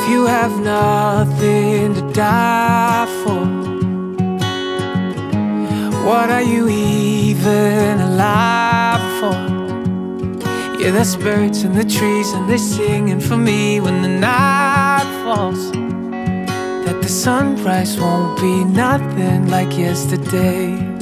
you have nothing to die for, what are you even alive for? Yeah, there's birds in the trees and they're singing for me when the night falls, that the sunrise won't be nothing like yesterday.